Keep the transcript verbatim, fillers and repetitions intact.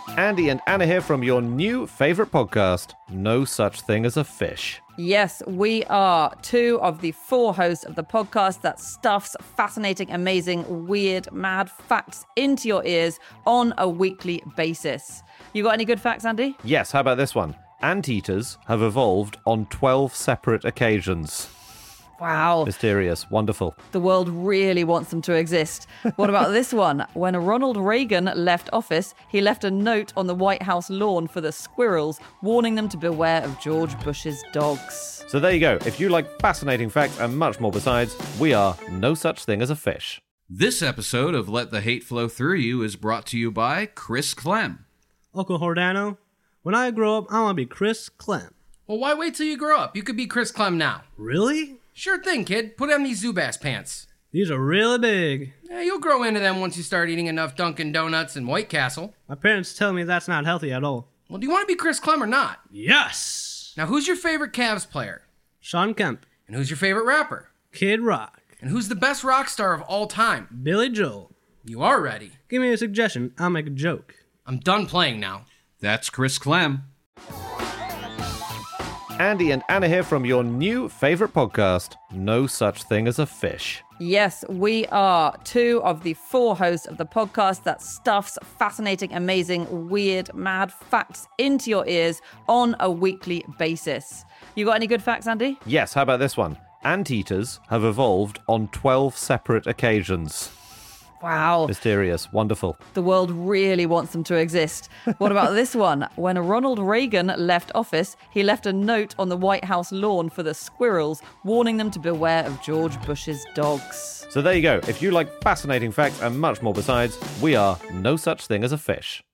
Andy and Anna here from your new favourite podcast, No Such Thing as a Fish. Yes, we are two of the four hosts of the podcast that stuffs fascinating, amazing, weird, mad facts into your ears on a weekly basis. You got any good facts, Andy? Yes, how about this one? Anteaters have evolved on twelve separate occasions. Wow. Mysterious, wonderful. The world really wants them to exist. What about this one? When Ronald Reagan left office, he left a note on the White House lawn for the squirrels, warning them to beware of George Bush's dogs. So there you go. If you like fascinating facts and much more besides, we are No Such Thing as a Fish. This episode of Let the Hate Flow Through You is brought to you by Chris Clem. Uncle Hordano, when I grow up, I want to be Chris Clem. Well, why wait till you grow up? You could be Chris Clem now. Really? Sure thing, kid. Put on these Zubaz pants. These are really big. Yeah, you'll grow into them once you start eating enough Dunkin' Donuts and White Castle. My parents tell me that's not healthy at all. Well, do you want to be Chris Clem or not? Yes! Now, who's your favorite Cavs player? Sean Kemp. And who's your favorite rapper? Kid Rock. And who's the best rock star of all time? Billy Joel. You are ready. Give me a suggestion. I'll make a joke. I'm done playing now. That's Chris Clem. Andy and Anna here from your new favourite podcast, No Such Thing as a Fish. Yes, we are two of the four hosts of the podcast that stuffs fascinating, amazing, weird, mad facts into your ears on a weekly basis. You got any good facts, Andy? Yes, how about this one? Anteaters have evolved on twelve separate occasions. Wow. Mysterious, wonderful. The world really wants them to exist. What about this one? When Ronald Reagan left office, he left a note on the White House lawn for the squirrels, warning them to beware of George Bush's dogs. So there you go. If you like fascinating facts and much more besides, we are No Such Thing as a Fish.